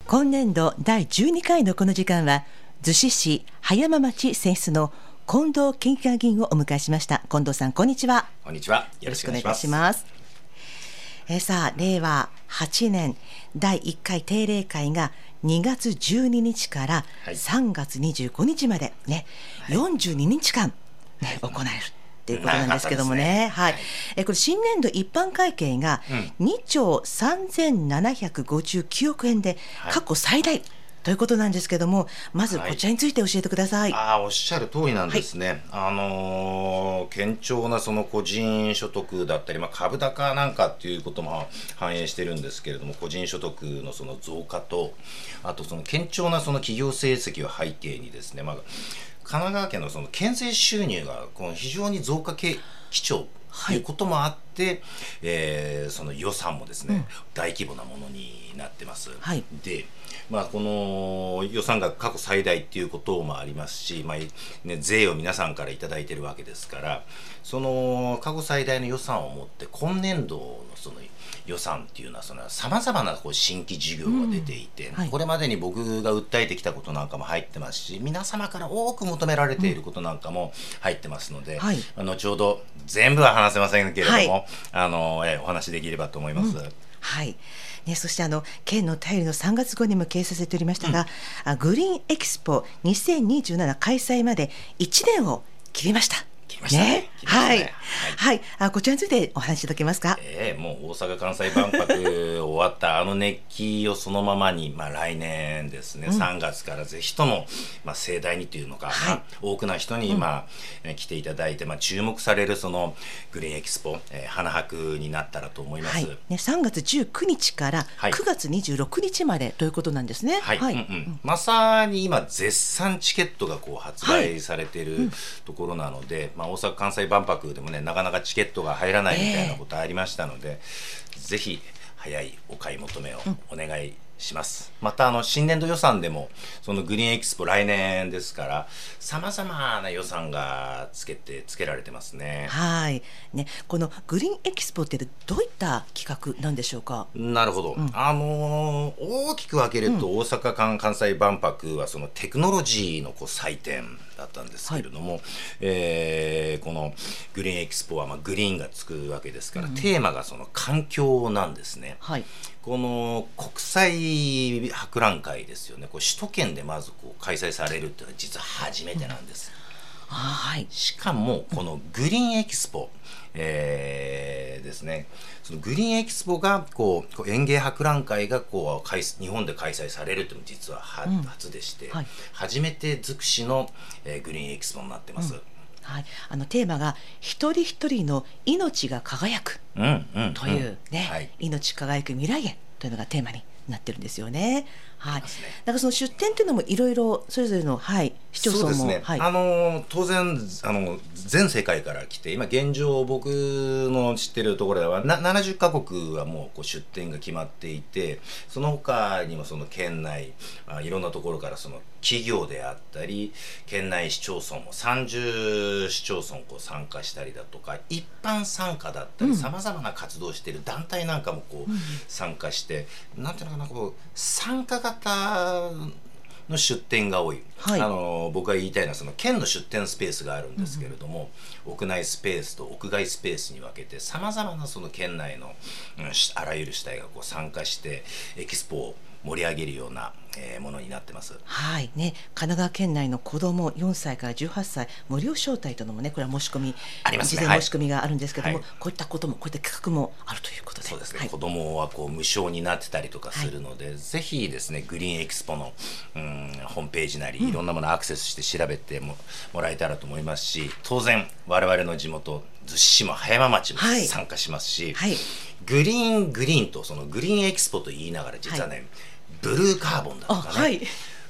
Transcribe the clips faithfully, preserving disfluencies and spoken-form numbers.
今年度だいじゅうにかいのこの時間は逗子市葉山町選出の近藤県議会議員をお迎えしました。近藤さん、こんにちは。 こんにちは。よろしくお願いします。 よろしくお願いします。えー、さあれいわはちねんだいいっかい定例会がにがつじゅうににちからさんがつにじゅうごにちまでね、はい、よんじゅうににちかん、ね、行えるということなんですけどもね、はいはい、えこれ新年度一般会計がにちょうさんぜんななひゃくごじゅうきゅうおくえんで過去最大ということなんですけども、まずこちらについて教えてください。 はい、あおっしゃる通りなんですね。はい、あのー、堅調なその個人所得だったり、まあ、株高なんかっていうことも反映してるんですけれども、個人所得のその増加と、あとその堅調なその企業成績を背景にですね、まあ、神奈川県のその県税収入がこの非常に増加基調ということもあって、はい、えー、その予算もですね、うん、大規模なものになってます。はい、でまあ、この予算が過去最大っていうこともありますし、まあね、税を皆さんからいただいてるわけですから、その過去最大の予算を持って今年度のその予算っていうのはさまざまなこう新規事業が出ていて、うん、はい、これまでに僕が訴えてきたことなんかも入ってますし、皆様から多く求められていることなんかも入ってますので、うん、はい、後ほど全部は話せませんけれども、はい、あのえお話できればと思います。うん、はいね、そしてあの県の便りのさんがつごうにも掲載されておりましたが、うん、グリーンエキスポにせんにじゅうなな開催までいちねんを切りました。 切りましたね。 ね、はい、はいはい、あこちらについてお話しいただけますか。 えー、もう大阪・関西万博終わったあの熱気をそのままに、まあ、来年ですね、うん、さんがつからぜひとも、まあ、盛大にというのか、はい、まあ、多くの人に、まあ、うん、来ていただいて、まあ、注目されるそのグリーンエキスポ、えー、花博になったらと思います。はい、 ね、さんがつじゅうくにちからくがつにじゅうろくにちまでということなんですね。 はい、はい、うんうん、まさに今絶賛チケットがこう発売されている、はい、うん、ところなので、まあ、大阪・関西万博でもね、なかなかチケットが入らないみたいなことありましたので、えー、ぜひ早いお買い求めをお願いします。うん、またあの新年度予算でもそのグリーンエキスポ来年ですからさまざまな予算がつけてつけられてますね。 はいね、このグリーンエキスポってどういった企画なんでしょうか。 なるほど、うん、あのー、大きく分けると、うん、大阪関関西万博はそのテクノロジーのこう祭典だったんですけれども、はい、えー、このグリーンエキスポはまあグリーンがつくわけですから、うん、テーマがその環境なんですね。はい、この国際博覧会ですよね、こう首都圏でまずこう開催されるっていうのは実は初めてなんです。うん、はい、しかもこのグリーンエキスポ、えー、ですね、そのグリーンエキスポがこう、こう園芸博覧会がこう日本で開催されるというのも実はは、うん、初でして、はい、初めて尽くしの、えー、グリーンエキスポになってます。うん、 はい、あのテーマが一人一人の命が輝くという、うんうんうんね、はい、命輝く未来へというのがテーマになってるんですよね。はい、ね、だからその出店というのもいろいろそれぞれの、はい、市町村も、 そうですね、 はい、 あの当然あの全世界から来て、今現状僕の知ってるところではなななじゅっかこくはもう、こう出店が決まっていて、その他にもその県内あいろんなところからその企業であったり県内市町村もさんじゅうしちょうそんこう参加したりだとか、一般参加だったりさまざまな活動をしている団体なんかもこう、うん、参加して、なんていうのかな、こう参加型の出店が多い。はい、あの僕が言いたいのはその県の出店スペースがあるんですけれども、うん、屋内スペースと屋外スペースに分けてさまざまなその県内の、うん、あらゆる主体がこう参加してエキスポを盛り上げるような、えー、ものになってます。 はいね、神奈川県内の子どもよんさいからじゅうはっさい無料招待というのもね、これは申し込みありますね、 事前申し込みがあるんですけども、 はい、 こういったこともこういった企画もあるということで、 そうですね、 はい、 子どもはこう無償になってたりとかするので、はい、ぜひですねグリーンエキスポの、うん、ホームページなり、うん、いろんなものアクセスして調べて も, もらえたらと思いますし、当然我々の地元逗子市も葉山町も参加しますし、はいはい、グリーングリーンとそのグリーンエキスポと言いながら実はね、はい、ブルーカーボンだとかね、はい、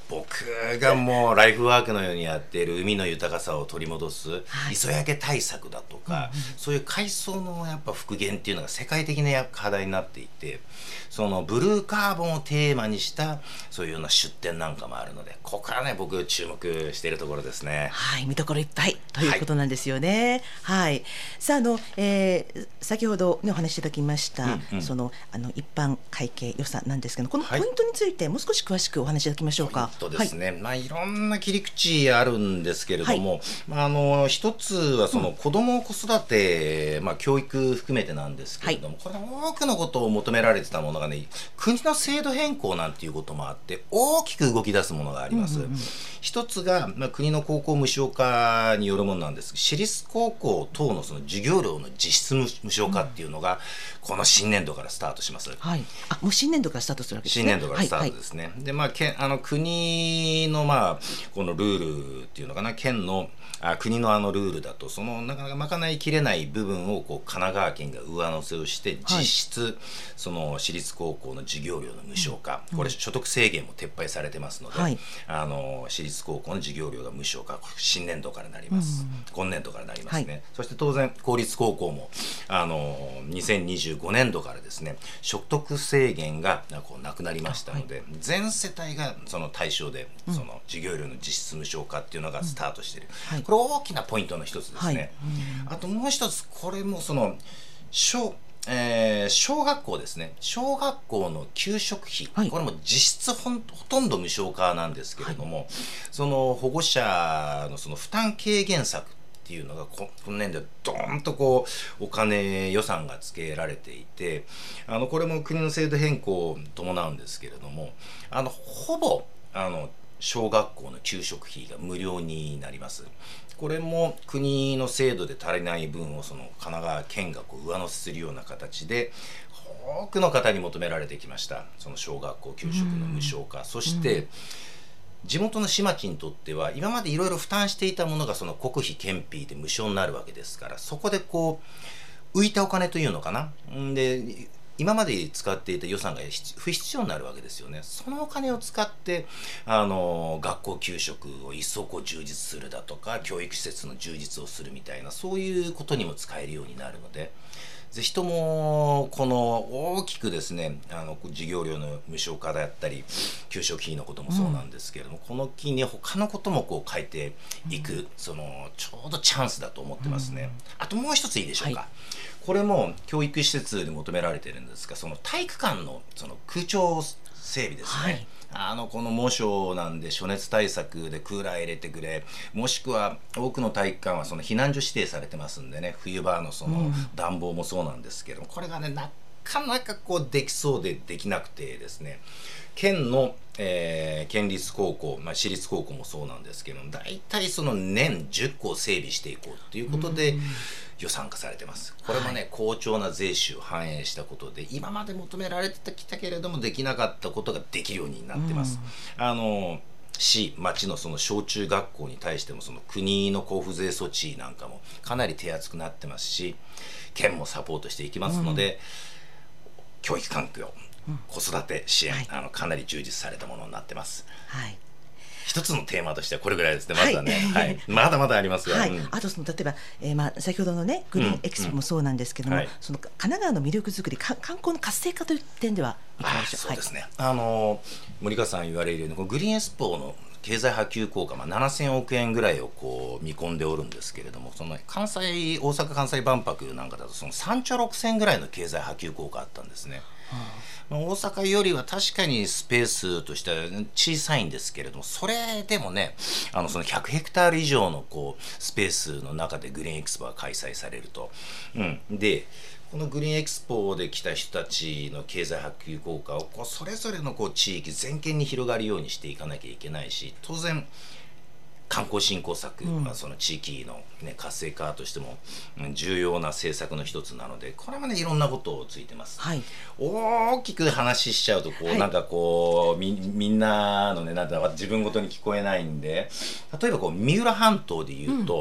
僕がもうライフワークのようにやっている海の豊かさを取り戻す、はい、磯焼け対策だとか、うんうん、そういう海藻のやっぱ復元っていうのが世界的な課題になっていて、そのブルーカーボンをテーマにしたそういうような出展なんかもあるので、ここからね僕注目しているところですね。 はい、見どころいっぱいということなんですよね。はい、はい、さあ、あの、えー、先ほど、ね、お話しいただきました、うんうん、そのあの一般会計予算なんですけど、このポイントについてもう少し詳しくお話しいただきましょうか。 ポイントですね、はい、まあ、いろんな切り口あるんですけれども、はい、まあ、あの一つはその子ども子育て、うん、まあ、教育含めてなんですけれども、はい、これ多くのことを求められてたものがね、国の制度変更なんていうこともあって大きく動き出すものがあります。うんうんうん、一つが、まあ、国の高校無償化によるものなんです。私立高校等のその授業料の実質無償化っていうのが、うん、この新年度からスタートします。 はい、あ、もう新年度からスタートするわけですね。 新年度からスタートですね。はいはい、で、まあ、けあの国の、まあ、このルールっていうのかな、県のあ国のあのルールだと、そのなかなか賄いきれない部分をこう神奈川県が上乗せをして実質、はい、その私立高校の授業料の無償化、うん、これ所得制限も撤廃されてますので、はい、あの私立高校の授業料が無償化、新年度からなります、うん、今年度からなりますね。はい、そして当然公立高校もあのにせんにじゅうごねんどからですね、所得制限がこうなくなりましたので、はい、全世帯がその対象で、うん、その授業料の実質無償化っていうのがスタートしている、うん、はい、これ大きなポイントの一つですね。はい、あともう一つ、これもその小えー、小学校ですね、小学校の給食費、はい、これも実質ほ, ほとんど無償化なんですけれども、はい、その保護者のその負担軽減策っていうのが今年度ドーンとこうお金予算がつけられていて、あのこれも国の制度変更を伴うんですけれども、あのほぼあの小学校の給食費が無料になります。これも国の制度で足りない分をその神奈川県がこう上乗せするような形で多くの方に求められてきました。その小学校給食の無償化、そして地元の市町にとっては今までいろいろ負担していたものがその国費県費で無償になるわけですから、そこでこう浮いたお金というのかな、んで今まで使っていた予算が不必要になるわけですよね。そのお金を使ってあの学校給食を一層こう充実するだとか、教育施設の充実をするみたいな、そういうことにも使えるようになるので、ぜひともこの大きくですね、あの授業料の無償化であったり給食費のこともそうなんですけれども、うん、この機に他のこともこう変えていく、うん、そのちょうどチャンスだと思ってますね。うん、あともう一ついいでしょうか。はい、これも教育施設で求められているんですが、その体育館のその空調整備ですね。はい、あのこの猛暑なんで暑熱対策でクーラー入れてくれ、もしくは多くの体育館はその避難所指定されてますんでね、冬場のその暖房もそうなんですけども、これがねなかなかこうできそうでできなくてですね、県の、えー、県立高校、まあ、私立高校もそうなんですけども、大体その年じゅっこを整備していこうっていうことで予算化されてます。これもね、はい、好調な税収を反映したことで、今まで求められてきたけれどもできなかったことができるようになってます。あの市、町のその小中学校に対してもその国の交付税措置なんかもかなり手厚くなってますし、県もサポートしていきますので、うん、教育環境、子育て支援、はい、あのかなり充実されたものになってます。はい、一つのテーマとしてはこれぐらいですね。まずはね、はいはい、まだまだありますが、はい、うん、 あとその例えば、えーまあ、先ほどのねグリーンエクスポもそうなんですけども、うんうん、はい、その神奈川の魅力づくり、観光の活性化という点ではいかがでしょうか。 そうですね、はい、あの森川さん言われるようにこのグリーンエクスポの経済波及効果、まあ、ななせんおくえんぐらいをこう見込んでおるんですけれども、その関西大阪・関西万博なんかだとそのさんちょろくせんぐらいの経済波及効果あったんですね。はあ、大阪よりは確かにスペースとしては小さいんですけれども、それでもね、あのそのひゃくヘクタール以上のこうスペースの中でグリーンエクスポが開催されると、うん、でこのグリーンエクスポで来た人たちの経済波及効果をこうそれぞれのこう地域全県に広がるようにしていかなきゃいけないし、当然観光振興策、うん、まあ、その地域の、ね、活性化としても重要な政策の一つなので、これはねいろんなことをついてます。はい、大きく話しちゃうとこう、はい、なんかこう み, みんなのねなんだ自分ごとに聞こえないんで、例えばこう三浦半島でいうと、うん、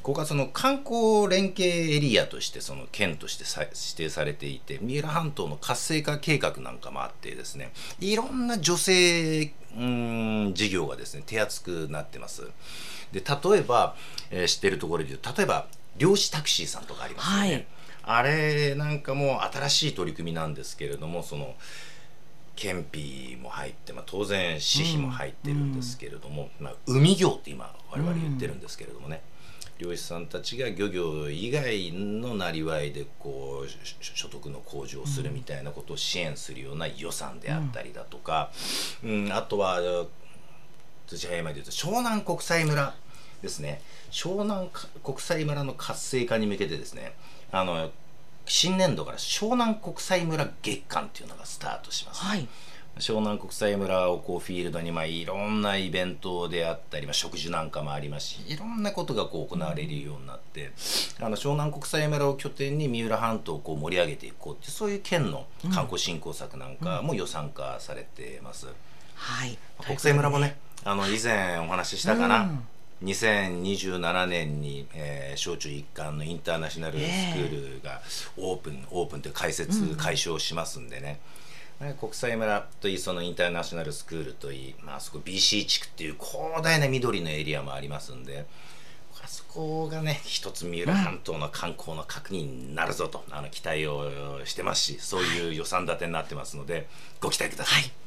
ここがその観光連携エリアとしてその県としてさ指定されていて、三浦半島の活性化計画なんかもあってですね、いろんな女性うん事業がですね手厚くなってます。で例えば、えー、知ってるところで言うと、例えば漁師タクシーさんとかありますよね、はい、あれなんかも新しい取り組みなんですけれども、その県費も入って、まあ、当然私費も入ってるんですけれども、うんまあ、海業って今我々言ってるんですけれどもね、うん、漁師さんたちが漁業以外のなりわいでこう所得の向上をするみたいなことを支援するような予算であったりだとか、うんうん、あとは土屋山でいうと湘南国際村ですね。湘南国際村の活性化に向けてですね、あの新年度から湘南国際村月間っていうのがスタートします、 はい、 湘南国際村をこうフィールドに、まあ、いろんなイベントであったり、まあ、植樹なんかもありますし、いろんなことがこう行われるようになって、うん、あの湘南国際村を拠点に三浦半島をこう盛り上げていこうっていう、そういう県の観光振興策なんかも予算化されてます、うんうん、 はい、 国際村もね、あの以前お話ししたかな、うんにせんにじゅうななねんに、えー、小中一貫のインターナショナルスクールがオープン、えー、オープンという開設、うん、開所しますんでね、国際村といい、そのインターナショナルスクールといい、まあそこ ビーシー 地区っていう広大な緑のエリアもありますんで、あそこがね一つ三浦半島の観光の核になるぞと、うん、あの期待をしてますし、そういう予算立てになってますのでご期待ください。はい。